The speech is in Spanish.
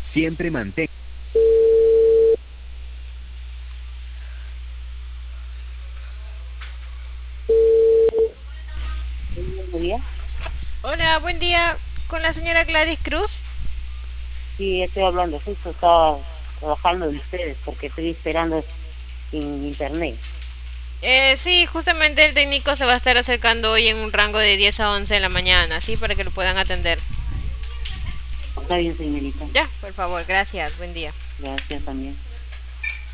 Siempre mantén. Buenos días. Hola, buen día. Con la señora Gladys Cruz. Sí, estoy hablando, justo estaba trabajando en ustedes porque estoy esperando en internet. Sí, justamente el técnico se va a estar acercando hoy en un rango de 10 a 11 de la mañana, ¿sí? Para que lo puedan atender. Está bien, señorita. Ya, por favor, gracias. Buen día. Gracias también.